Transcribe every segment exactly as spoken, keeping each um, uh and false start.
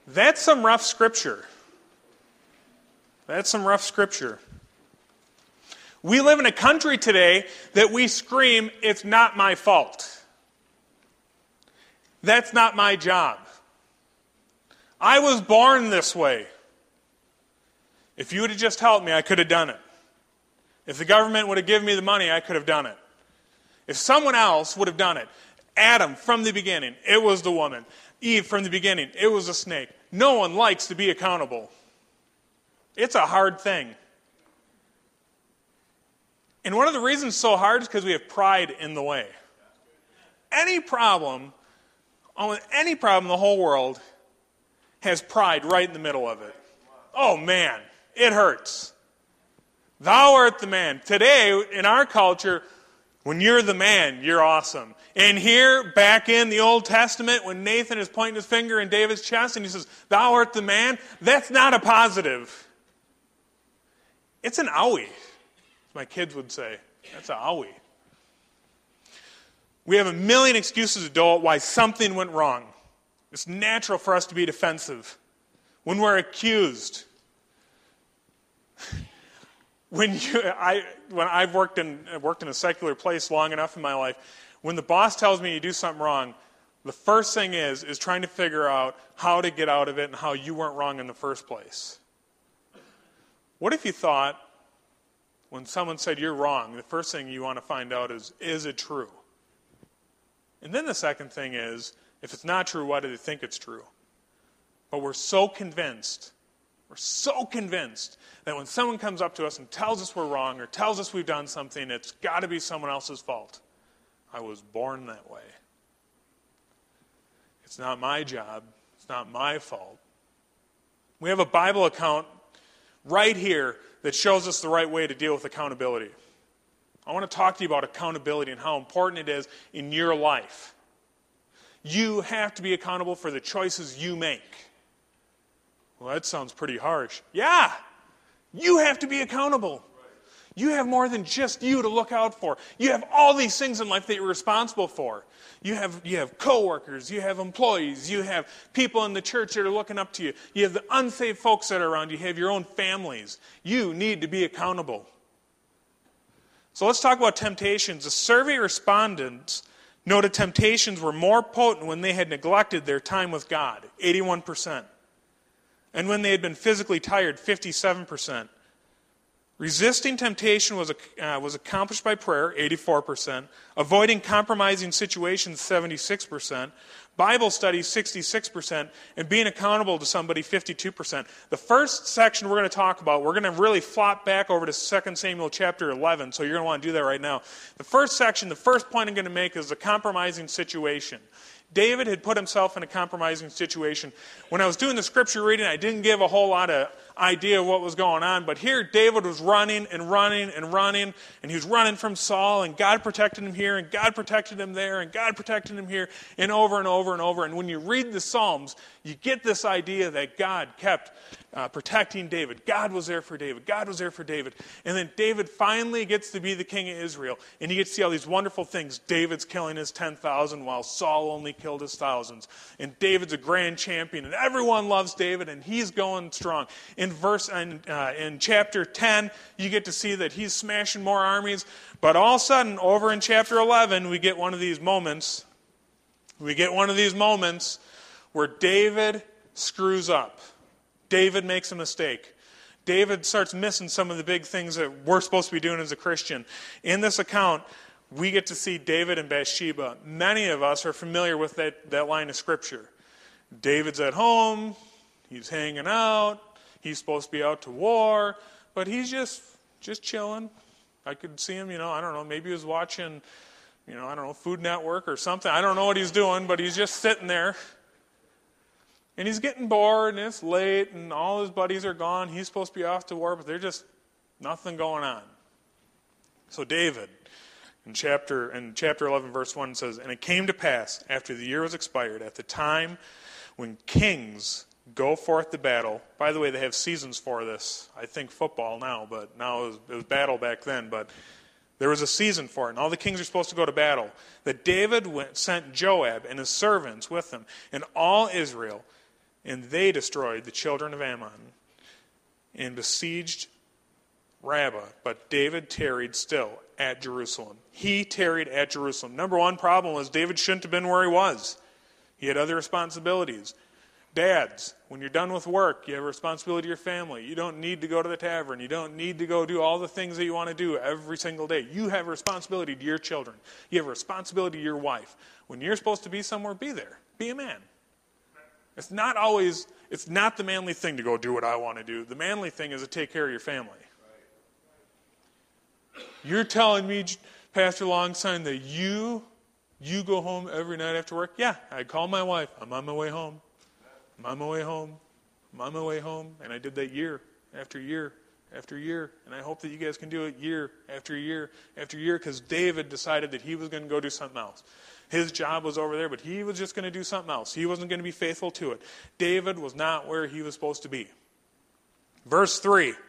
That's some rough scripture. That's some rough scripture. We live in a country today that we scream, it's not my fault. That's not my job. I was born this way. If you would have just helped me, I could have done it. If the government would have given me the money, I could have done it. If someone else would have done it. Adam, from the beginning, it was the woman. Eve, from the beginning, it was a snake. No one likes to be accountable. It's a hard thing. And one of the reasons it's so hard is because we have pride in the way. Any problem, any problem in the whole world has pride right in the middle of it. Oh man, it hurts. Thou art the man. Today, in our culture, when you're the man, you're awesome. And here, back in the Old Testament, when Nathan is pointing his finger in David's chest and he says, thou art the man, that's not a positive. It's an owie, as my kids would say. That's an owie. We have a million excuses adult why something went wrong. It's natural for us to be defensive. When we're accused. When you, I, when I've worked in worked in a secular place long enough in my life, when the boss tells me you do something wrong, the first thing is is trying to figure out how to get out of it and how you weren't wrong in the first place. What if you thought, when someone said you're wrong, the first thing you want to find out is, is it true? And then the second thing is, if it's not true, why do they think it's true? But we're so convinced, we're so convinced that when someone comes up to us and tells us we're wrong or tells us we've done something, it's got to be someone else's fault. I was born that way. It's not my job. It's not my fault. We have a Bible account right here that shows us the right way to deal with accountability. I want to talk to you about accountability and how important it is in your life. You have to be accountable for the choices you make. Well, that sounds pretty harsh. Yeah, you have to be accountable. You have more than just you to look out for. You have all these things in life that you're responsible for. You have you have coworkers, you have employees, you have people in the church that are looking up to you. You have the unsaved folks that are around you. You have your own families. You need to be accountable. So let's talk about temptations. The survey respondents noted temptations were more potent when they had neglected their time with God, eighty-one percent. And when they had been physically tired, fifty-seven percent. Resisting temptation was uh, was accomplished by prayer, eighty-four percent. Avoiding compromising situations, seventy-six percent. Bible study, sixty-six percent. And being accountable to somebody, fifty-two percent. The first section we're going to talk about, we're going to really flop back over to Second Samuel chapter eleven, so you're going to want to do that right now. The first section, the first point I'm going to make is the compromising situation. David had put himself in a compromising situation. When I was doing the scripture reading, I didn't give a whole lot of idea of what was going on. But here, David was running and running and running. And he was running from Saul. And God protected him here. And God protected him there. And God protected him here. And over and over and over. And when you read the Psalms, you get this idea that God kept uh, protecting David. God was there for David. God was there for David. And then David finally gets to be the king of Israel. And he gets to see all these wonderful things. David's killing his ten thousand while Saul only killed his thousands. And David's a grand champion. And everyone loves David. And he's going strong. In verse in, uh, in chapter ten, you get to see that he's smashing more armies. But all of a sudden, over in chapter eleven, we get one of these moments. We get one of these moments where David screws up. David makes a mistake. David starts missing some of the big things that we're supposed to be doing as a Christian. In this account, we get to see David and Bathsheba. Many of us are familiar with that, that line of scripture. David's at home. He's hanging out. He's supposed to be out to war. But he's just, just chilling. I could see him, you know, I don't know, maybe he was watching, you know, I don't know, Food Network or something. I don't know what he's doing, but he's just sitting there. And he's getting bored, and it's late, and all his buddies are gone. He's supposed to be off to war, but there's just nothing going on. So David, in chapter in chapter eleven, verse one, says, "And it came to pass, after the year was expired, at the time when kings go forth to battle." By the way, they have seasons for this. I think football now, but now it was, it was battle back then. But there was a season for it, and all the kings are supposed to go to battle. That David went, sent Joab and his servants with him, and all Israel, and they destroyed the children of Ammon and besieged Rabbah. But David tarried still at Jerusalem. He tarried at Jerusalem. Number one problem was David shouldn't have been where he was. He had other responsibilities. Dads, when you're done with work, you have a responsibility to your family. You don't need to go to the tavern. You don't need to go do all the things that you want to do every single day. You have a responsibility to your children. You have a responsibility to your wife. When you're supposed to be somewhere, be there. Be a man. It's not always, it's not the manly thing to go do what I want to do. The manly thing is to take care of your family. You're telling me, Pastor Longsign, that you, you go home every night after work? Yeah, I call my wife. I'm on my way home. I'm on my way home. I'm on my way home. And I did that year after year after year. And I hope that you guys can do it year after year after year, because David decided that he was going to go do something else. His job was over there, but he was just going to do something else. He wasn't going to be faithful to it. David was not where he was supposed to be. Verse three. It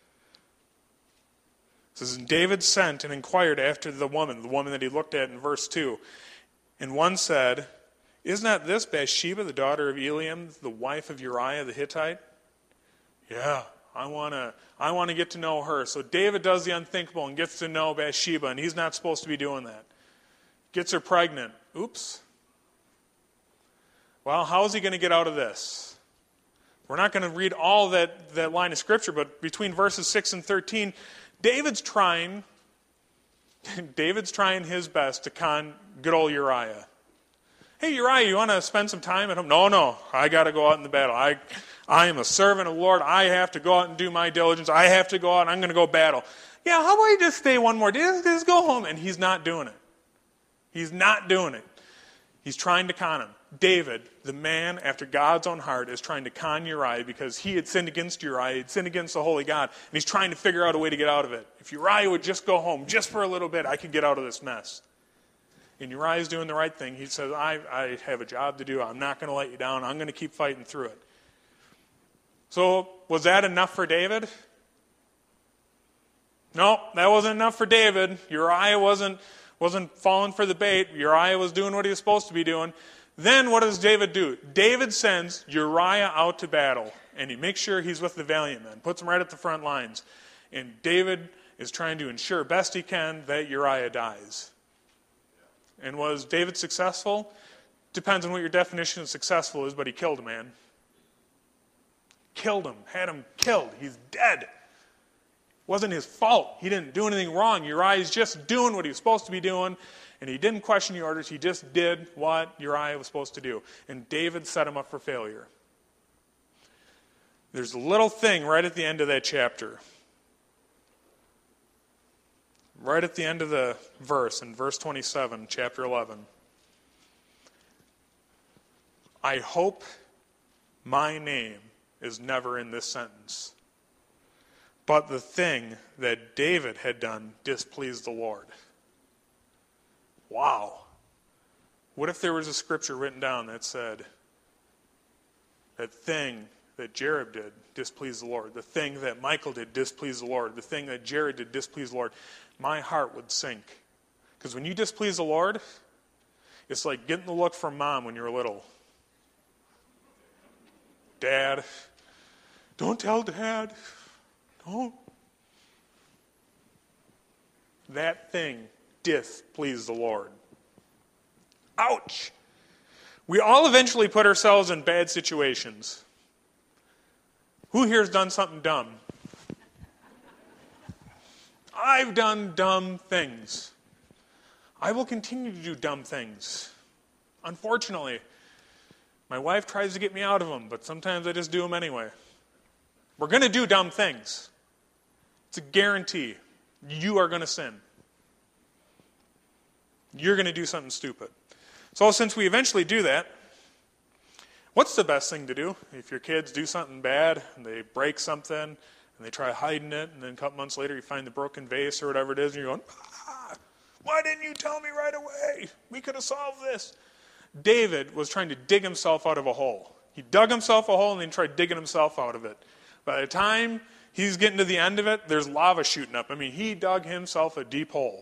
says, and David sent and inquired after the woman, the woman that he looked at in verse two. And one said, is not this Bathsheba, the daughter of Eliam, the wife of Uriah the Hittite? Yeah, I want to I want to get to know her. So David does the unthinkable and gets to know Bathsheba, and he's not supposed to be doing that. Gets her pregnant. Oops. Well, how is he going to get out of this? We're not going to read all that, that line of Scripture, but between verses six and thirteen, David's trying, David's trying his best to con good old Uriah. Hey, Uriah, you want to spend some time at home? No, no, I got to go out in the battle. I, I am a servant of the Lord. I have to go out and do my diligence. I have to go out and I'm going to go battle. Yeah, how about you just stay one more day? Just, just go home. And he's not doing it. He's not doing it. He's trying to con him. David, the man after God's own heart, is trying to con Uriah because he had sinned against Uriah. He had sinned against the holy God. And he's trying to figure out a way to get out of it. If Uriah would just go home just for a little bit, I could get out of this mess. And Uriah's doing the right thing. He says, I, I have a job to do. I'm not going to let you down. I'm going to keep fighting through it. So, was that enough for David? No, that wasn't enough for David. Uriah wasn't, wasn't falling for the bait. Uriah was doing what he was supposed to be doing. Then what does David do? David sends Uriah out to battle. And he makes sure he's with the valiant men. Puts him right at the front lines. And David is trying to ensure best he can that Uriah dies. And was David successful? Depends on what your definition of successful is, but he killed a man. Killed him. Had him killed. He's dead. Wasn't his fault. He didn't do anything wrong. Uriah's just doing what he was supposed to be doing, and he didn't question the orders. He just did what Uriah was supposed to do. And David set him up for failure. There's a little thing right at the end of that chapter. Right at the end of the verse, in verse twenty-seven, chapter eleven. I hope my name is never in this sentence. But the thing that David had done displeased the Lord. Wow. What if there was a scripture written down that said, that thing that Jared did displeased the Lord. The thing that Michael did displeased the Lord. The thing that Jared did displeased the Lord. My heart would sink. Because when you displease the Lord, it's like getting the look from mom when you were little. Dad, don't tell Dad. Don't. That thing displeased the Lord. Ouch! We all eventually put ourselves in bad situations. Who here has done something dumb? I've done dumb things. I will continue to do dumb things. Unfortunately, my wife tries to get me out of them, but sometimes I just do them anyway. We're going to do dumb things. It's a guarantee. You are going to sin. You're going to do something stupid. So since we eventually do that, what's the best thing to do? If your kids do something bad, and they break something, and they try hiding it, and then a couple months later you find the broken vase or whatever it is, and you're going, ah, why didn't you tell me right away? We could have solved this. David was trying to dig himself out of a hole. He dug himself a hole and then tried digging himself out of it. By the time he's getting to the end of it, there's lava shooting up. I mean, he dug himself a deep hole.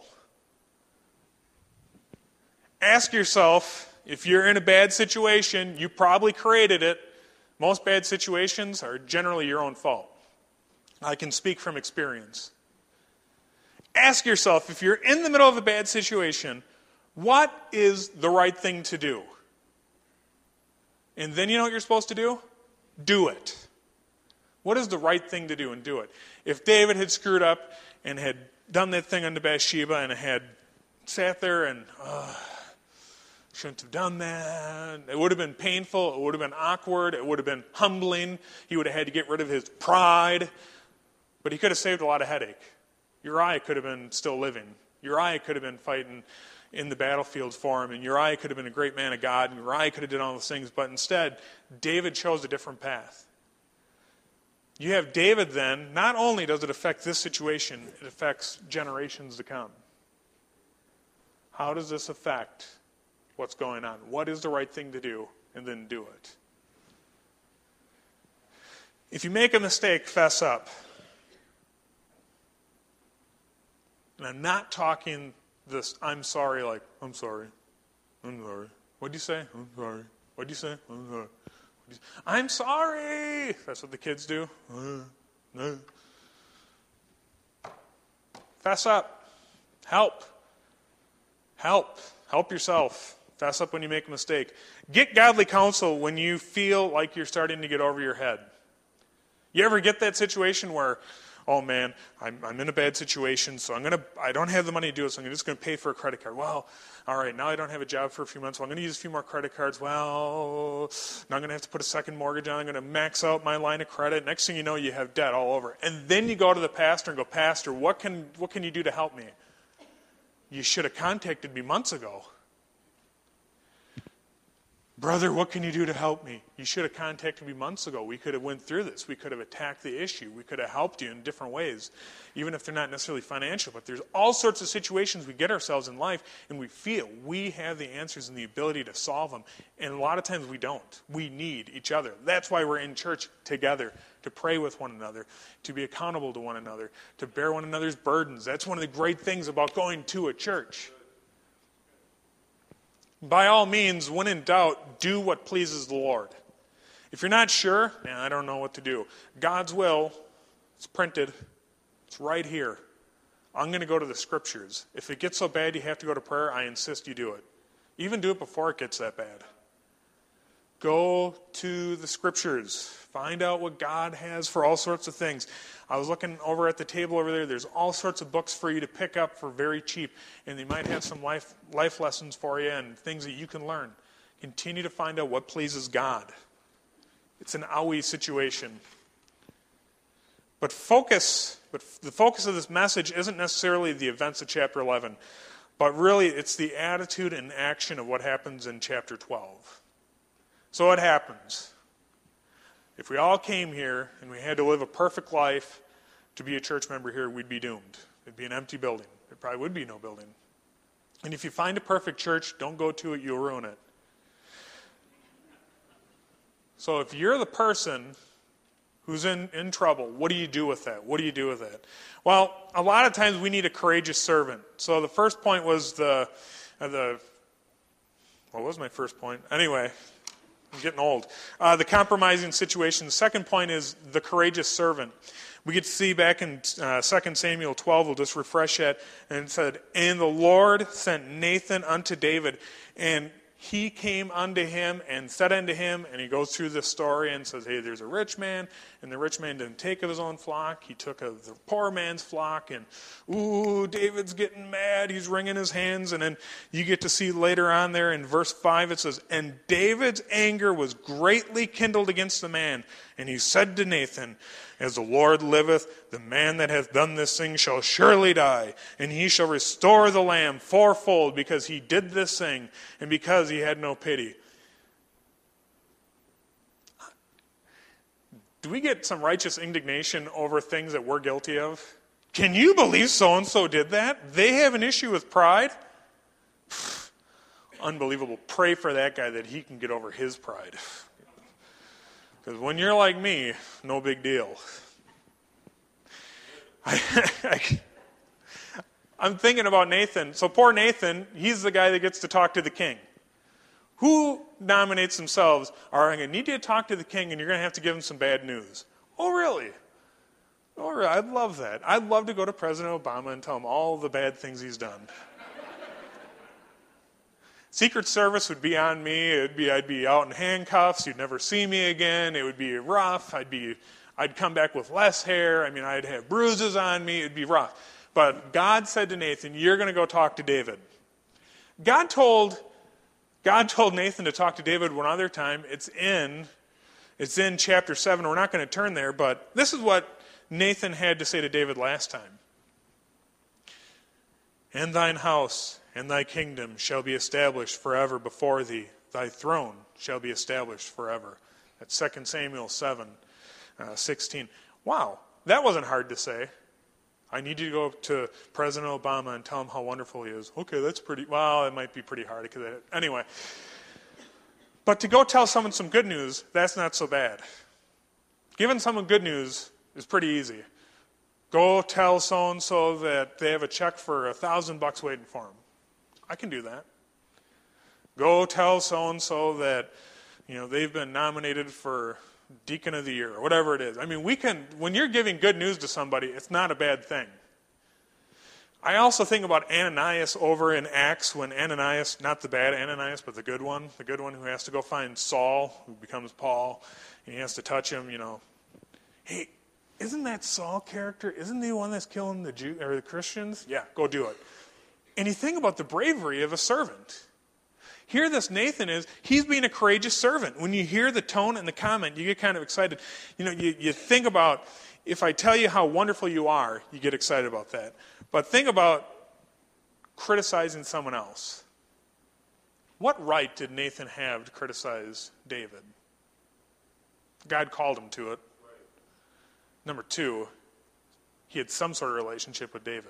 Ask yourself, if you're in a bad situation, you probably created it. Most bad situations are generally your own fault. I can speak from experience. Ask yourself, if you're in the middle of a bad situation, what is the right thing to do? And then you know what you're supposed to do? Do it. What is the right thing to do, and do it? If David had screwed up and had done that thing unto Bathsheba and had sat there and, uh, shouldn't have done that. It would have been painful. It would have been awkward. It would have been humbling. He would have had to get rid of his pride. But he could have saved a lot of headache. Uriah could have been still living. Uriah could have been fighting in the battlefield for him. And Uriah could have been a great man of God. And Uriah could have done all those things. But instead, David chose a different path. You have David then, not only does it affect this situation, it affects generations to come. How does this affect what's going on? What is the right thing to do? And then do it. If you make a mistake, fess up. And I'm not talking this, I'm sorry, like, I'm sorry. I'm sorry. What'd you say? I'm sorry. What'd you say? I'm sorry. I'm sorry. That's what the kids do. Uh, no. Fess up. Help. Help. Help yourself. Fess up when you make a mistake. Get godly counsel when you feel like you're starting to get over your head. You ever get that situation where, oh man, I'm, I'm in a bad situation, so I'm gonna, I don't have the money to do it, so I'm just going to pay for a credit card. Well, all right, now I don't have a job for a few months, so I'm going to use a few more credit cards. Well, now I'm going to have to put a second mortgage on. I'm going to max out my line of credit. Next thing you know, you have debt all over. And then you go to the pastor and go, Pastor, what can, what can you do to help me? You should have contacted me months ago. Brother, what can you do to help me? You should have contacted me months ago. We could have went through this. We could have attacked the issue. We could have helped you in different ways, even if they're not necessarily financial. But there's all sorts of situations we get ourselves in life, and we feel we have the answers and the ability to solve them. And a lot of times we don't. We need each other. That's why we're in church together, to pray with one another, to be accountable to one another, to bear one another's burdens. That's one of the great things about going to a church. By all means, when in doubt, do what pleases the Lord. If you're not sure, man, I don't know what to do. God's will, it's printed. It's right here. I'm going to go to the Scriptures. If it gets so bad you have to go to prayer, I insist you do it. Even do it before it gets that bad. Go to the Scriptures. Find out what God has for all sorts of things. I was looking over at the table over there. There's all sorts of books for you to pick up for very cheap. And they might have some life, life lessons for you and things that you can learn. Continue to find out what pleases God. It's an owie situation. But focus, but the focus of this message isn't necessarily the events of chapter eleven. But really, it's the attitude and action of what happens in chapter twelve. So what happens? If we all came here and we had to live a perfect life to be a church member here, we'd be doomed. It'd be an empty building. There probably would be no building. And if you find a perfect church, don't go to it, you'll ruin it. So if you're the person who's in, in trouble, what do you do with that? What do you do with that? Well, a lot of times we need a courageous servant. So the first point was the, uh, the what was my first point? Anyway, I'm getting old. Uh, the compromising situation. The second point is the courageous servant. We get to see back in uh, Second Samuel twelve, we'll just refresh that, and it said, And the Lord sent Nathan unto David, and he came unto him and said unto him, and he goes through this story and says, hey, there's a rich man, and the rich man didn't take of his own flock. He took of the poor man's flock, and ooh, David's getting mad. He's wringing his hands. And then you get to see later on there in verse five, it says, And David's anger was greatly kindled against the man, and he said to Nathan, As the Lord liveth, the man that hath done this thing shall surely die, and he shall restore the lamb fourfold, because he did this thing, and because he had no pity. Do we get some righteous indignation over things that we're guilty of? Can you believe so-and-so did that? They have an issue with pride? Unbelievable. Pray for that guy that he can get over his pride. Because when you're like me, no big deal. I, I, I'm thinking about Nathan. So poor Nathan, he's the guy that gets to talk to the king. Who nominates themselves, all right, I'm going to need you to talk to the king and you're going to have to give him some bad news? Oh, really? Oh, really? I'd love that. I'd love to go to President Obama and tell him all the bad things he's done. Secret Service would be on me. It'd be, I'd be out in handcuffs. You'd never see me again. It would be rough. I'd be, I'd come back with less hair. I mean, I'd have bruises on me. It'd be rough. But God said to Nathan, you're going to go talk to David. God told God told Nathan to talk to David one other time. It's in, it's in chapter seven. We're not going to turn there, but this is what Nathan had to say to David last time. And thine house and thy kingdom shall be established forever before thee. Thy throne shall be established forever. That's Second Samuel seven, uh, sixteen. Wow, that wasn't hard to say. I need you to go to President Obama and tell him how wonderful he is. Okay, that's pretty, well, it might be pretty hard. Because anyway. But to go tell someone some good news, that's not so bad. Giving someone good news is pretty easy. Go tell so-and-so that they have a check for a thousand bucks waiting for them. I can do that. Go tell so-and-so that, you know, they've been nominated for Deacon of the Year, or whatever it is. I mean, we can, when you're giving good news to somebody, it's not a bad thing. I also think about Ananias over in Acts, when Ananias, not the bad Ananias, but the good one, the good one who has to go find Saul, who becomes Paul, and he has to touch him, you know. Hey, isn't that Saul character, isn't he the one that's killing the Jew or the Christians? Yeah, go do it. And you think about the bravery of a servant. Here this Nathan is, he's being a courageous servant. When you hear the tone and the comment, you get kind of excited. You know, you, you think about, if I tell you how wonderful you are, you get excited about that. But think about criticizing someone else. What right did Nathan have to criticize David? God called him to it. Number two, he had some sort of relationship with David.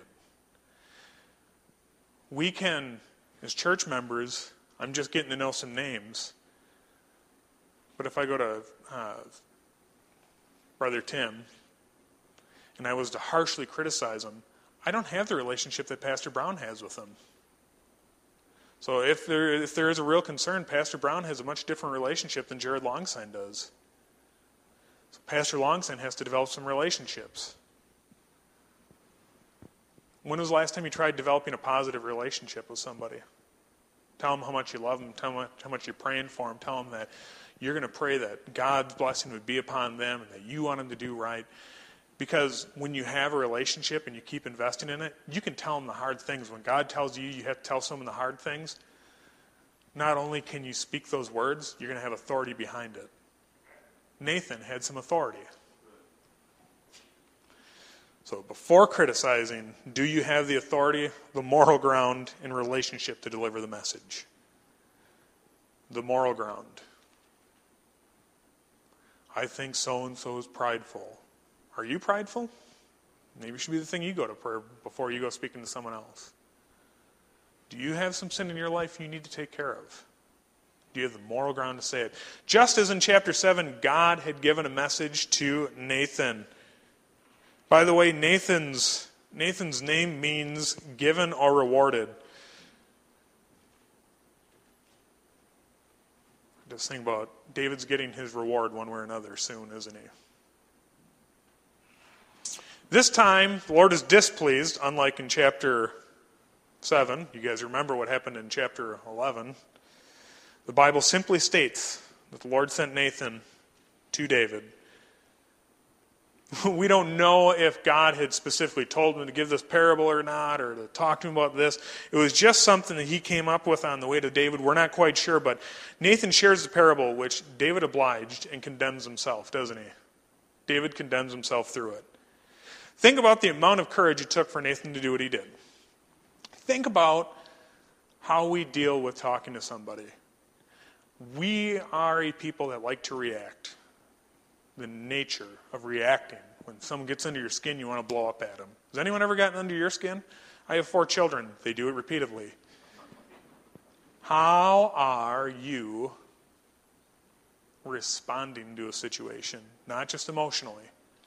We can, as church members, I'm just getting to know some names. But if I go to uh, Brother Tim, and I was to harshly criticize him, I don't have the relationship that Pastor Brown has with him. So if there if there is a real concern, Pastor Brown has a much different relationship than Jared Longsign does. So Pastor Longsign has to develop some relationships. When was the last time you tried developing a positive relationship with somebody? Tell them how much you love them. Tell them how much you're praying for them. Tell them that you're going to pray that God's blessing would be upon them and that you want them to do right. Because when you have a relationship and you keep investing in it, you can tell them the hard things. When God tells you you have to tell someone the hard things, not only can you speak those words, you're going to have authority behind it. Nathan had some authority. So before criticizing, do you have the authority, the moral ground in relationship to deliver the message? The moral ground. I think so-and-so is prideful. Are you prideful? Maybe it should be the thing you go to prayer before you go speaking to someone else. Do you have some sin in your life you need to take care of? Do you have the moral ground to say it? Just as in chapter seven, God had given a message to Nathan. By the way, Nathan's Nathan's name means given or rewarded. Just think about David's getting his reward one way or another soon, isn't he? This time, the Lord is displeased, unlike in chapter seven. You guys remember what happened in chapter eleven. The Bible simply states that the Lord sent Nathan to David. We don't know if God had specifically told him to give this parable or not, or to talk to him about this. It was just something that he came up with on the way to David. We're not quite sure, but Nathan shares the parable, which David obliged and condemns himself, doesn't he? David condemns himself through it. Think about the amount of courage it took for Nathan to do what he did. Think about how we deal with talking to somebody. We are a people that like to react. The nature of reacting. When someone gets under your skin, you want to blow up at them. Has anyone ever gotten under your skin? I have four children. They do it repeatedly. How are you responding to a situation? Not just emotionally.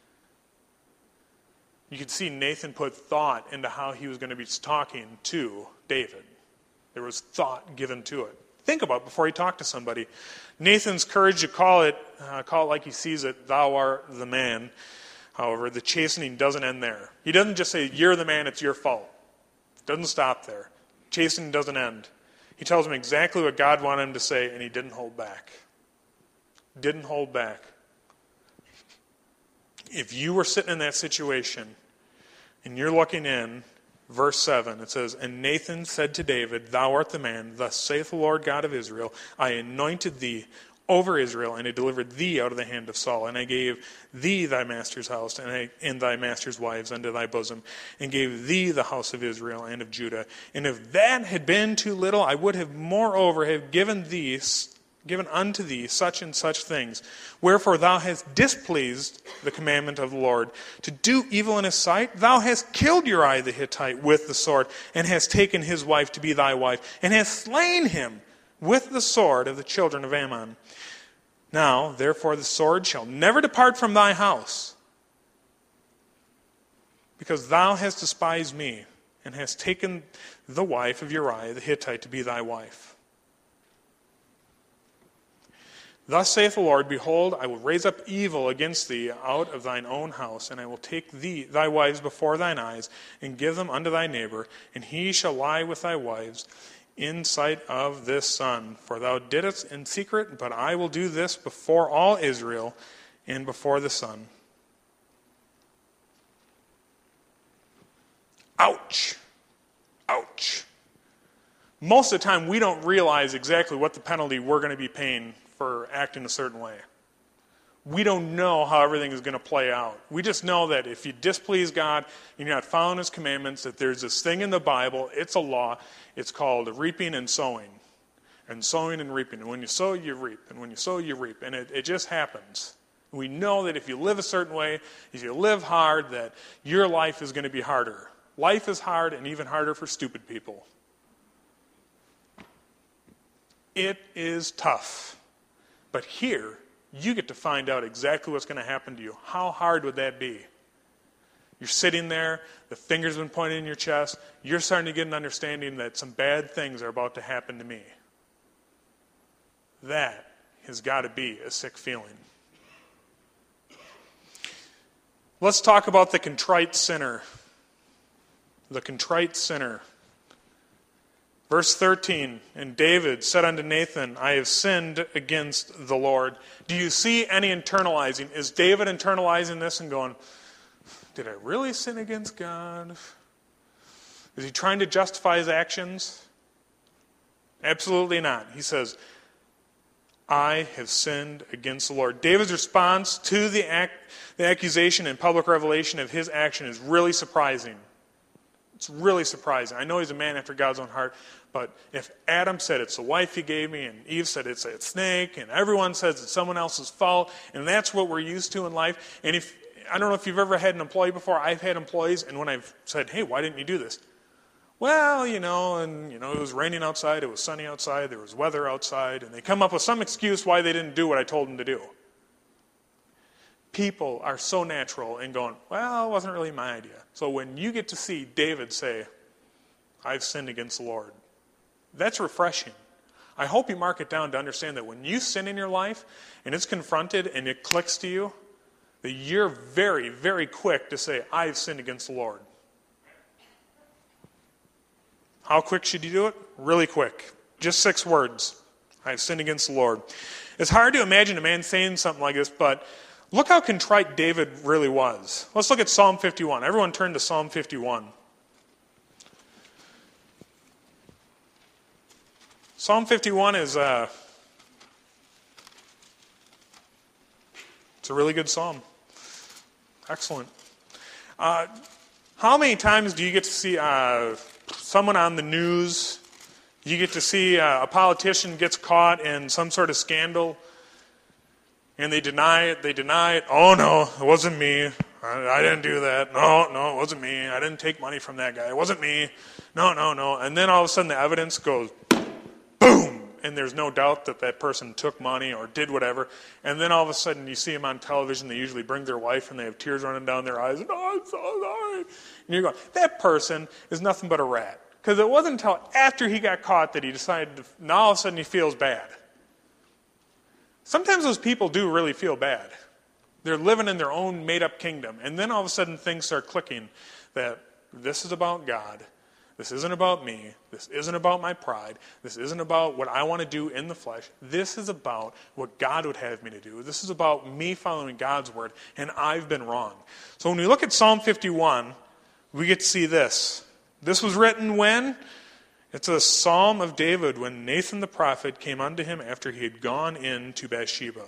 You could see Nathan put thought into how he was going to be talking to David. There was thought given to it. think about before you talk to somebody. Nathan's courage to call it, uh, call it like he sees it, thou art the man. However, the chastening doesn't end there. He doesn't just say, you're the man, it's your fault. It doesn't stop there. Chastening doesn't end. He tells him exactly what God wanted him to say, and he didn't hold back. Didn't hold back. If you were sitting in that situation, and you're looking in, verse seven, it says, and Nathan said to David, thou art the man, thus saith the Lord God of Israel, I anointed thee over Israel, and I delivered thee out of the hand of Saul, and I gave thee thy master's house, and, I, and thy master's wives unto thy bosom, and gave thee the house of Israel and of Judah. And if that had been too little, I would have moreover have given thee, given unto thee such and such things. Wherefore thou hast displeased the commandment of the Lord, to do evil in his sight. Thou hast killed Uriah the Hittite with the sword, and hast taken his wife to be thy wife, and hast slain him with the sword of the children of Ammon. Now, therefore, the sword shall never depart from thy house, because thou hast despised me, and hast taken the wife of Uriah the Hittite to be thy wife. Thus saith the Lord, behold, I will raise up evil against thee out of thine own house, and I will take thee, thy wives before thine eyes, and give them unto thy neighbor, and he shall lie with thy wives in sight of this sun. For thou didst in secret, but I will do this before all Israel and before the sun. Ouch. Ouch. Most of the time, we don't realize exactly what the penalty we're going to be paying for acting a certain way. We don't know how everything is going to play out. We just know that if you displease God and you're not following his commandments, that there's this thing in the Bible, it's a law, it's called reaping and sowing. And sowing and reaping. And when you sow, you reap. And when you sow, you reap. And it, it just happens. We know that if you live a certain way, if you live hard, that your life is going to be harder. Life is hard, and even harder for stupid people. It is tough. But here, you get to find out exactly what's going to happen to you. How hard would that be? You're sitting there, the finger's been pointed in your chest, you're starting to get an understanding that some bad things are about to happen to me. That has got to be a sick feeling. Let's talk about the contrite sinner. The contrite sinner. Verse thirteen, and David said unto Nathan, I have sinned against the Lord. Do you see any internalizing? Is David internalizing this and going, did I really sin against God? Is he trying to justify his actions? Absolutely not. He says, I have sinned against the Lord. David's response to the, act, the accusation and public revelation of his action is really surprising. It's really surprising. I know he's a man after God's own heart, but if Adam said it's the wife he gave me, and Eve said it's a snake, and everyone says it's someone else's fault, and that's what we're used to in life, and if, I don't know if you've ever had an employee before, I've had employees, and when I've said, hey, why didn't you do this? Well, you know, and you know, it was raining outside, it was sunny outside, there was weather outside, and they come up with some excuse why they didn't do what I told them to do. People are so natural in going, well, it wasn't really my idea. So when you get to see David say, I've sinned against the Lord, that's refreshing. I hope you mark it down to understand that when you sin in your life and it's confronted and it clicks to you, that you're very, very quick to say, I've sinned against the Lord. How quick should you do it? Really quick. Just six words. I've sinned against the Lord. It's hard to imagine a man saying something like this, but look how contrite David really was. Let's look at Psalm fifty-one. Everyone turn to Psalm fifty-one. Psalm fifty-one is a, it's a really good psalm. Excellent. Uh, how many times do you get to see uh, someone on the news, you get to see uh, a politician gets caught in some sort of scandal, and they deny it, they deny it. Oh, no, it wasn't me. I, I didn't do that. No, no, it wasn't me. I didn't take money from that guy. It wasn't me. No, no, no. And then all of a sudden the evidence goes boom, and there's no doubt that that person took money or did whatever. And then all of a sudden you see them on television. They usually bring their wife, and they have tears running down their eyes. And, oh, I'm so sorry. And you're going, that person is nothing but a rat. Because it wasn't until after he got caught that he decided to, now all of a sudden he feels bad. Sometimes those people do really feel bad. They're living in their own made-up kingdom. And then all of a sudden things start clicking that this is about God. This isn't about me. This isn't about my pride. This isn't about what I want to do in the flesh. This is about what God would have me to do. This is about me following God's word, and I've been wrong. So when we look at Psalm fifty-one, we get to see this. This was written when? It's a psalm of David when Nathan the prophet came unto him after he had gone in to Bathsheba.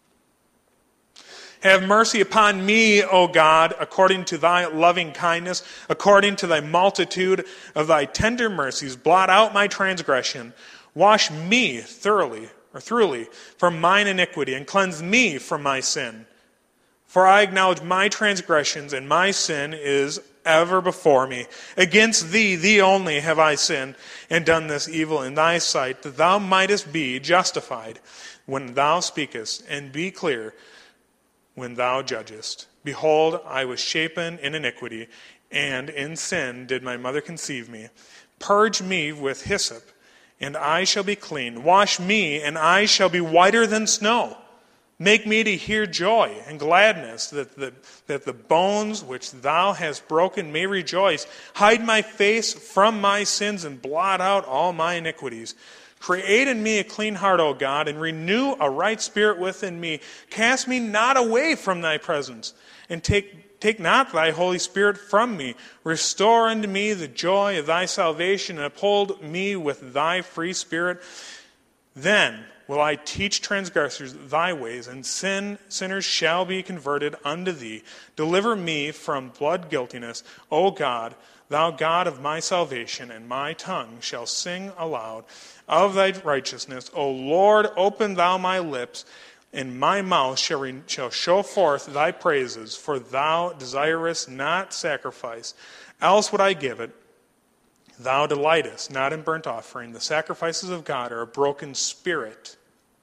Have mercy upon me, O God, according to thy loving kindness, according to thy multitude of thy tender mercies. Blot out my transgression. Wash me thoroughly, or thoroughly, from mine iniquity, and cleanse me from my sin. For I acknowledge my transgressions, and my sin is ever before me. Against thee, thee only, have I sinned, and done this evil in thy sight, that thou mightest be justified when thou speakest, and be clear when thou judgest. Behold, I was shapen in iniquity, and in sin did my mother conceive me. Purge me with hyssop, and I shall be clean. Wash me, and I shall be whiter than snow. Make me to hear joy and gladness, that the, that the bones which thou hast broken may rejoice. Hide my face from my sins, and blot out all my iniquities. Create in me a clean heart, O God, and renew a right spirit within me. Cast me not away from thy presence, and take, take not thy Holy Spirit from me. Restore unto me the joy of thy salvation, and uphold me with thy free spirit. Then will I teach transgressors thy ways, and sin sinners shall be converted unto thee. Deliver me from blood guiltiness, O God, thou God of my salvation, and my tongue shall sing aloud of thy righteousness. O Lord, open thou my lips, and my mouth shall, re- shall show forth thy praises. For thou desirest not sacrifice, else would I give it. Thou delightest not in burnt offering. The sacrifices of God are a broken spirit,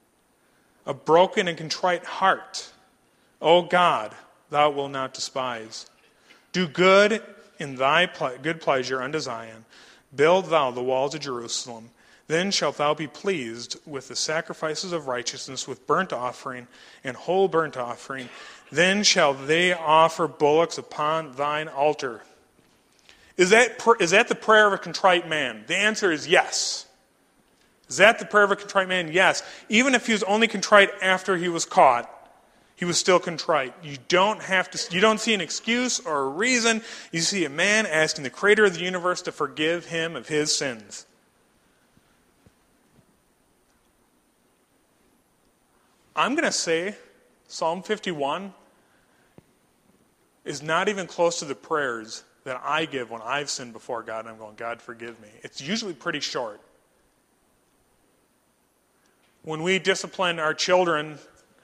a broken and contrite heart. O God, thou wilt not despise. Do good in thy ple- good pleasure unto Zion. Build thou the walls of Jerusalem. Then shalt thou be pleased with the sacrifices of righteousness, with burnt offering and whole burnt offering. Then shall they offer bullocks upon thine altar. Is that, is that the prayer of a contrite man? The answer is yes. Is that the prayer of a contrite man? Yes. Even if he was only contrite after he was caught, he was still contrite. You don't have to, you don't see an excuse or a reason. You see a man asking the creator of the universe to forgive him of his sins. I'm going to say Psalm fifty-one is not even close to the prayers that I give when I've sinned before God and I'm going, God, forgive me. It's usually pretty short. When we discipline our children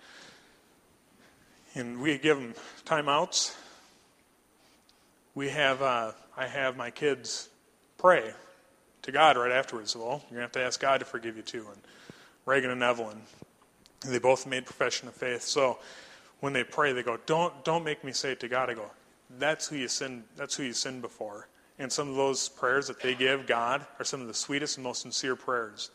and we give them timeouts, we have, uh, I have my kids pray to God right afterwards. Well, you're going to have to ask God to forgive you too. And Reagan and Evelyn, they both made profession of faith. So when they pray, they go, don't don't make me say it to God. I go, that's who you sinned, that's who you sinned before. And some of those prayers that they give God are some of the sweetest and most sincere prayers.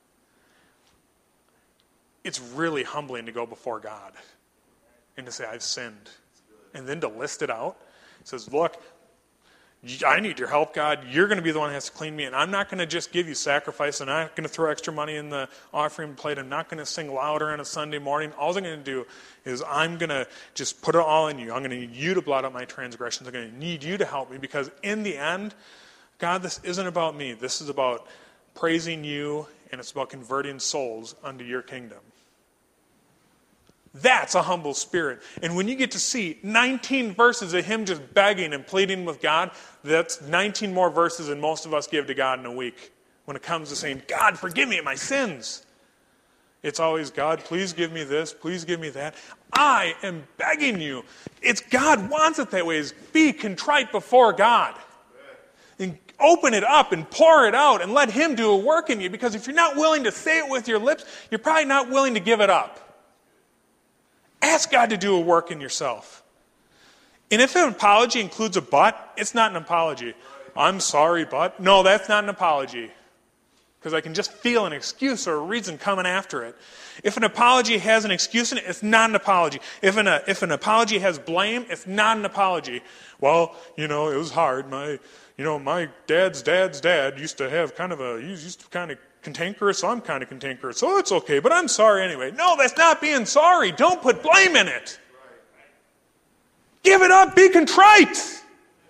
It's really humbling to go before God and to say, I've sinned. And then to list it out. It says, look, I need your help, God. You're going to be the one that has to clean me. And I'm not going to just give you sacrifice. I'm not going to throw extra money in the offering plate. I'm not going to sing louder on a Sunday morning. All I'm going to do is I'm going to just put it all in you. I'm going to need you to blot out my transgressions. I'm going to need you to help me. Because in the end, God, this isn't about me. This is about praising you, and it's about converting souls unto your kingdom. That's a humble spirit. And when you get to see nineteen verses of him just begging and pleading with God, that's nineteen more verses than most of us give to God in a week. When it comes to saying, God, forgive me of my sins. It's always, God, please give me this, please give me that. I am begging you. It's God wants it that way, is be contrite before God. And open it up and pour it out and let him do a work in you. Because if you're not willing to say it with your lips, you're probably not willing to give it up. Ask God to do a work in yourself. And if an apology includes a but, it's not an apology. I'm sorry, but... No, that's not an apology. Because I can just feel an excuse or a reason coming after it. If an apology has an excuse in it, it's not an apology. If an, uh, if an apology has blame, it's not an apology. Well, you know, it was hard. My, you know, my dad's dad's dad used to have kind of a, he used to kind of cantankerous, so I'm kind of cantankerous. So it's okay, but I'm sorry anyway. No, that's not being sorry. Don't put blame in it. Give it up. Be contrite.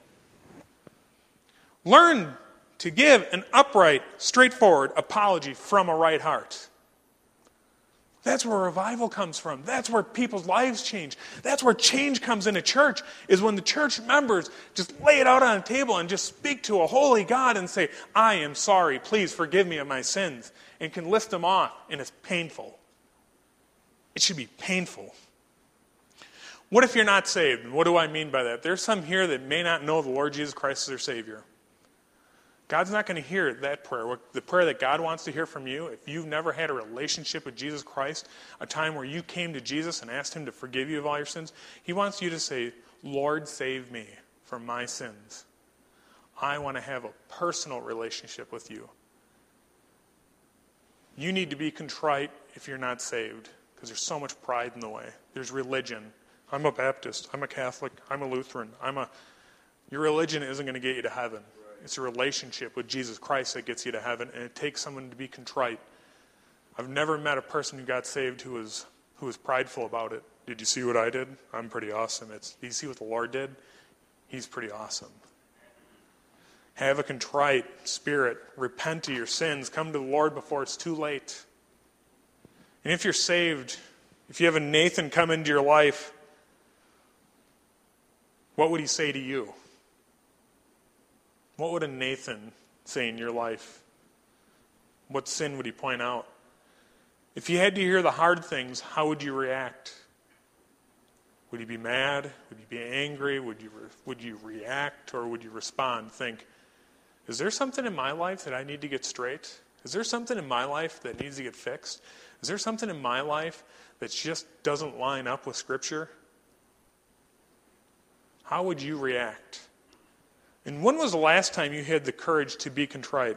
Learn to give an upright, straightforward apology from a right heart. That's where revival comes from. That's where people's lives change. That's where change comes in a church, is when the church members just lay it out on a table and just speak to a holy God and say, I am sorry, please forgive me of my sins, and can list them off, and it's painful. It should be painful. What if you're not saved? What do I mean by that? There's some here that may not know the Lord Jesus Christ as their Savior. God's not going to hear that prayer. The prayer that God wants to hear from you, if you've never had a relationship with Jesus Christ, a time where you came to Jesus and asked him to forgive you of all your sins, he wants you to say, Lord, save me from my sins. I want to have a personal relationship with you. You need to be contrite if you're not saved, because there's so much pride in the way. There's religion. I'm a Baptist. I'm a Catholic. I'm a Lutheran. I'm a... Your religion isn't going to get you to heaven. It's a relationship with Jesus Christ that gets you to heaven, and it takes someone to be contrite. I've never met a person who got saved who was who was prideful about it. Did you see what I did? I'm pretty awesome. It's, did you see what the Lord did? He's pretty awesome. Have a contrite spirit. Repent of your sins. Come to the Lord before it's too late. And if you're saved, if you have a Nathan come into your life, what would he say to you? What would a Nathan say in your life? What sin would he point out? If you had to hear the hard things, how would you react? Would you be mad? Would you be angry? Would you re- would you react, or would you respond? Think, is there something in my life that I need to get straight? Is there something in my life that needs to get fixed? Is there something in my life that just doesn't line up with Scripture? How would you react? And when was the last time you had the courage to be contrite?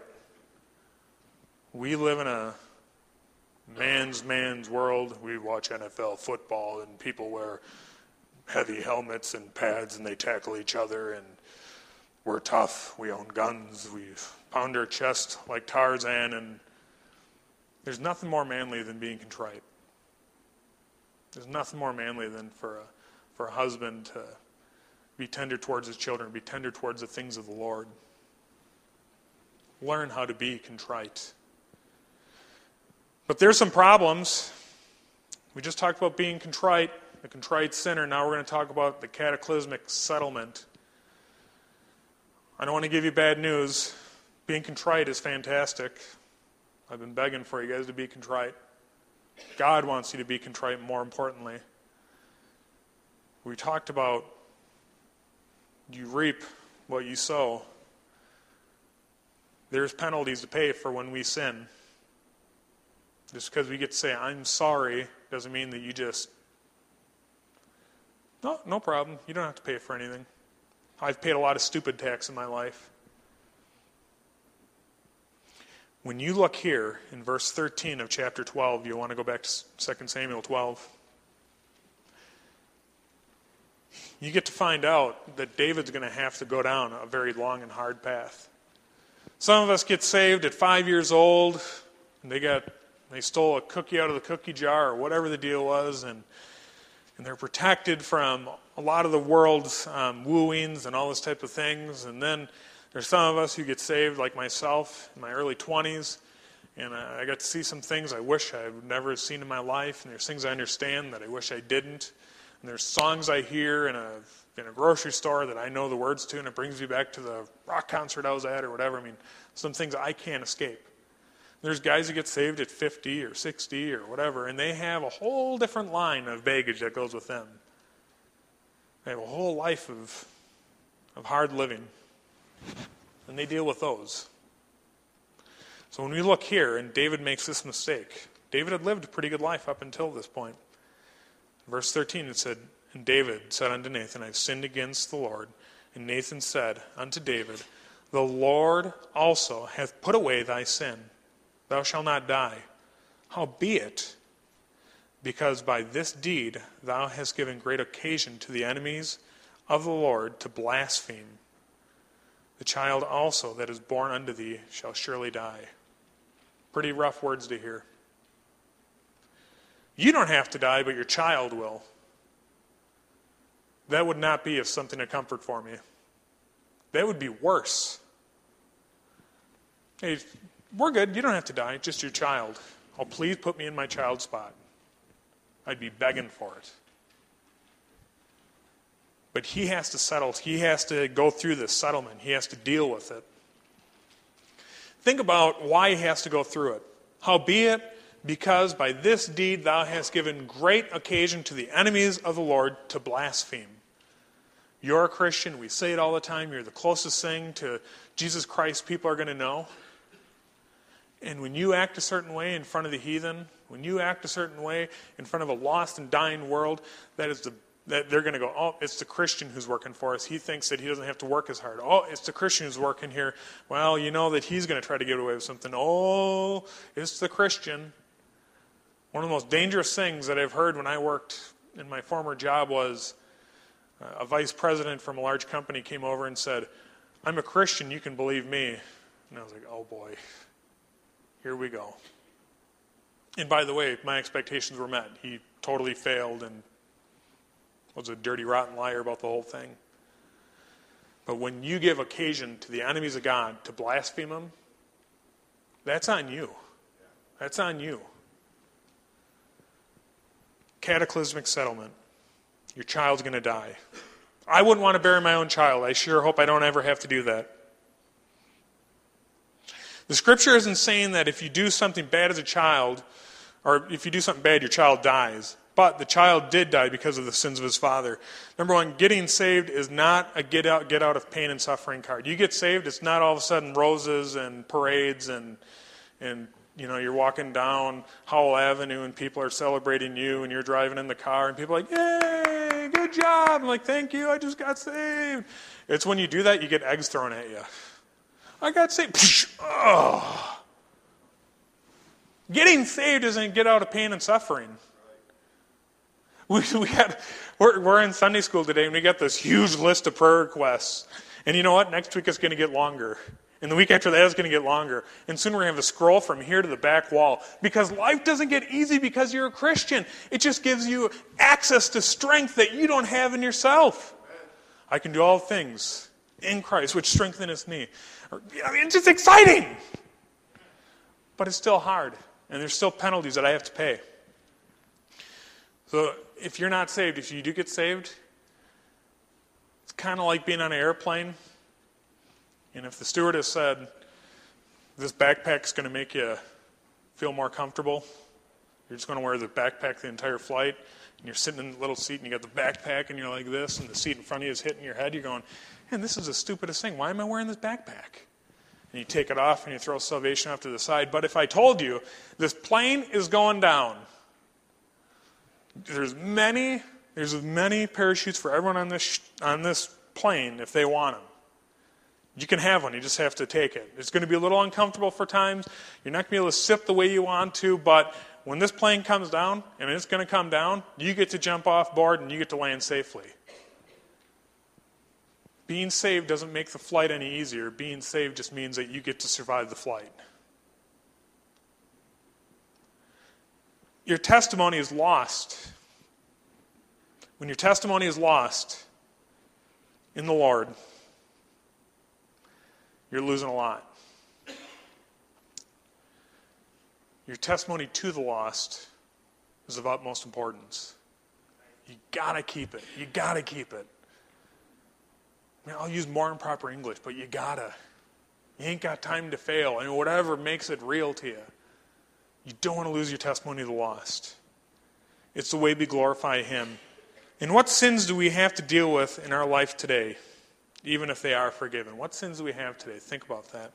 We live in a man's man's world. We watch N F L football, and people wear heavy helmets and pads, and they tackle each other, and we're tough. We own guns. We pound our chest like Tarzan, and there's nothing more manly than being contrite. There's nothing more manly than for a, for a husband to be tender towards his children, be tender towards the things of the Lord. Learn how to be contrite. But there's some problems. We just talked about being contrite, the contrite sinner. Now we're going to talk about the cataclysmic settlement. I don't want to give you bad news. Being contrite is fantastic. I've been begging for you guys to be contrite. God wants you to be contrite, more importantly. We talked about you reap what you sow. There's penalties to pay for when we sin. Just because we get to say, I'm sorry, doesn't mean that you just, no, no problem. You don't have to pay for anything. I've paid a lot of stupid tax in my life. When you look here in verse thirteen of chapter twelve, you want to go back to Second Samuel twelve. You get to find out that David's going to have to go down a very long and hard path. Some of us get saved at five years old, and they got they stole a cookie out of the cookie jar or whatever the deal was, and and they're protected from a lot of the world's um, wooings and all this type of things. And then there's some of us who get saved, like myself, in my early twenties, and I, I got to see some things I wish I had never seen in my life, and there's things I understand that I wish I didn't. And there's songs I hear in a in a grocery store that I know the words to, and it brings me back to the rock concert I was at or whatever. I mean, some things I can't escape. There's guys who get saved at fifty or sixty or whatever, and they have a whole different line of baggage that goes with them. They have a whole life of of hard living, and they deal with those. So when we look here, and David makes this mistake, David had lived a pretty good life up until this point. Verse thirteen, it said, And David said unto Nathan, I have sinned against the Lord. And Nathan said unto David, the Lord also hath put away thy sin. Thou shalt not die. Howbeit, because by this deed thou hast given great occasion to the enemies of the Lord to blaspheme, the child also that is born unto thee shall surely die. Pretty rough words to hear. You don't have to die, but your child will. That would not be of something to comfort for me. That would be worse. Hey, we're good. You don't have to die. Just your child. Oh, please put me in my child's spot. I'd be begging for it. But he has to settle. He has to go through this settlement. He has to deal with it. Think about why he has to go through it. Howbeit, because by this deed thou hast given great occasion to the enemies of the Lord to blaspheme. You're a Christian. We say it all the time. You're the closest thing to Jesus Christ people are going to know. And when you act a certain way in front of the heathen, when you act a certain way in front of a lost and dying world, that is the that they're going to go, oh, it's the Christian who's working for us. He thinks that he doesn't have to work as hard. Oh, it's the Christian who's working here. Well, you know that he's going to try to get away with something. Oh, it's the Christian. One of the most dangerous things that I've heard when I worked in my former job was uh, a vice president from a large company came over and said, I'm a Christian, you can believe me. And I was like, oh boy, here we go. And by the way, my expectations were met. He totally failed and was a dirty, rotten liar about the whole thing. But when you give occasion to the enemies of God to blaspheme them, that's on you. That's on you. Cataclysmic settlement. Your child's going to die. I wouldn't want to bury my own child. I sure hope I don't ever have to do that. The scripture isn't saying that if you do something bad as a child, or if you do something bad, your child dies. But the child did die because of the sins of his father. Number one, getting saved is not a get out, get out of pain and suffering card. You get saved, it's not all of a sudden roses and parades and, and you know, you're walking down Howell Avenue and people are celebrating you and you're driving in the car and people are like, yay, good job. I'm like, thank you, I just got saved. It's when you do that, you get eggs thrown at you. I got saved. Oh. Getting saved isn't get out of pain and suffering. We, we had, we're, we're in Sunday school today, and we got this huge list of prayer requests. And you know what? Next week it's going to get longer. And the week after that it's going to get longer. And soon we're going to have to scroll from here to the back wall. Because life doesn't get easy because you're a Christian. It just gives you access to strength that you don't have in yourself. I can do all things in Christ, which strengtheneth me. I mean, it's just exciting. But it's still hard. And there's still penalties that I have to pay. So if you're not saved, if you do get saved, it's kind of like being on an airplane. And if the stewardess said, this backpack's going to make you feel more comfortable, you're just going to wear the backpack the entire flight, and you're sitting in the little seat, and you got the backpack, and you're like this, and the seat in front of you is hitting your head, you're going, man, this is the stupidest thing. Why am I wearing this backpack? And you take it off, and you throw salvation off to the side. But if I told you, this plane is going down, There's many, there's many parachutes for everyone on this on this plane if they want them. You can have one. You just have to take it. It's going to be a little uncomfortable for times. You're not going to be able to sit the way you want to, but when this plane comes down, and it's going to come down, you get to jump off board and you get to land safely. Being saved doesn't make the flight any easier. Being saved just means that you get to survive the flight. Your testimony is lost. When your testimony is lost in the Lord, you're losing a lot. Your testimony to the lost is of utmost importance. You gotta keep it. You gotta keep it. I mean, I'll use more improper English, but you gotta. You ain't got time to fail. I mean, whatever makes it real to you. You don't want to lose your testimony to the lost. It's the way we glorify Him. And what sins do we have to deal with in our life today, even if they are forgiven? What sins do we have today? Think about that.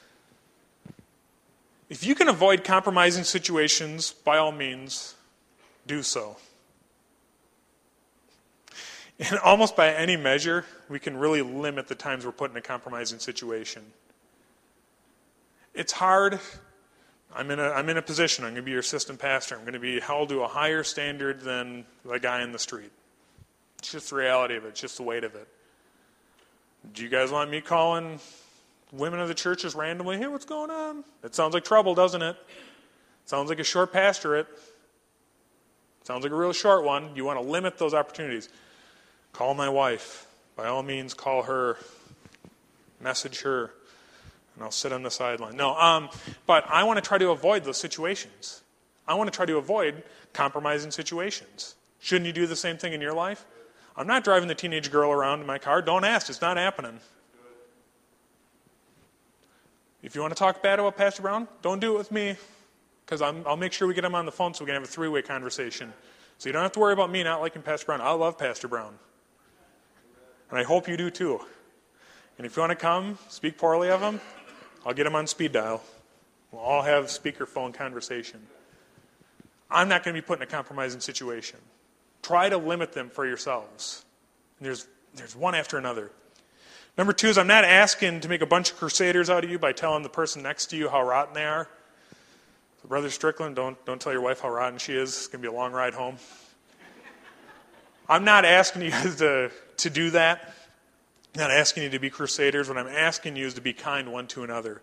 If you can avoid compromising situations, by all means, do so. And almost by any measure, we can really limit the times we're put in a compromising situation. It's hard. I'm in a, I'm in a position. I'm going to be your assistant pastor. I'm going to be held to a higher standard than the guy in the street. It's just the reality of it. It's just the weight of it. Do you guys want me calling women of the churches randomly? Hey, what's going on? It sounds like trouble, doesn't it? It sounds like a short pastorate. It sounds like a real short one. You want to limit those opportunities. Call my wife. By all means, call her. Message her. And I'll sit on the sideline. No, um, but I want to try to avoid those situations. I want to try to avoid compromising situations. Shouldn't you do the same thing in your life? I'm not driving the teenage girl around in my car. Don't ask. It's not happening. If you want to talk bad about Pastor Brown, don't do it with me, because I'll make sure we get him on the phone so we can have a three-way conversation. So you don't have to worry about me not liking Pastor Brown. I love Pastor Brown. And I hope you do too. And if you want to come, speak poorly of him, I'll get him on speed dial. We'll all have speakerphone conversation. I'm not going to be put in a compromising situation. Try to limit them for yourselves. And there's, there's one after another. Number two is I'm not asking to make a bunch of crusaders out of you by telling the person next to you how rotten they are. So Brother Strickland, don't, don't tell your wife how rotten she is. It's going to be a long ride home. I'm not asking you guys to, to do that. I'm not asking you to be crusaders. What I'm asking you is to be kind one to another.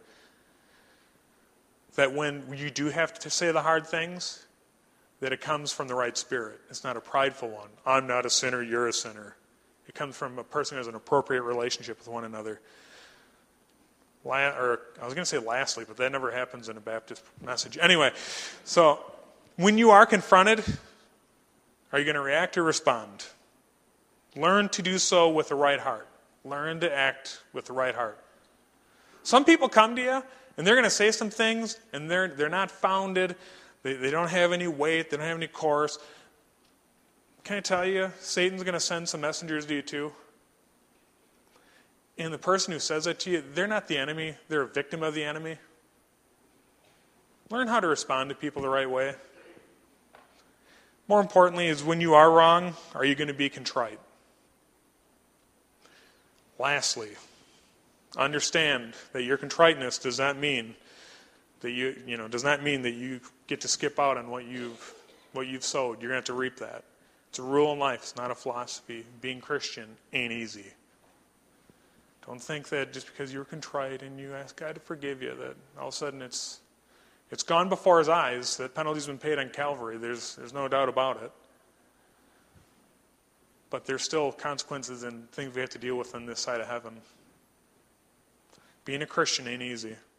That when you do have to say the hard things, that it comes from the right spirit. It's not a prideful one. I'm not a sinner, you're a sinner. It comes from a person who has an appropriate relationship with one another. La- or I was going to say lastly, but that never happens in a Baptist message. Anyway, so when you are confronted, are you going to react or respond? Learn to do so with the right heart. Learn to act with the right heart. Some people come to you, and they're going to say some things, and they're they're not founded. They, they don't have any weight. They don't have any course. Can I tell you, Satan's going to send some messengers to you too. And the person who says that to you, they're not the enemy. They're a victim of the enemy. Learn how to respond to people the right way. More importantly is when you are wrong, are you going to be contrite? Lastly, understand that your contriteness does not mean that you, you know, does not mean that you get to skip out on what you've what you've sowed. You're going to have to reap that. It's a rule in life. It's not a philosophy. Being Christian ain't easy. Don't think that just because you're contrite and you ask God to forgive you, that all of a sudden it's it's gone before his eyes. That penalty's been paid on Calvary. There's there's no doubt about it. But there's still consequences and things we have to deal with on this side of heaven. Being a Christian ain't easy.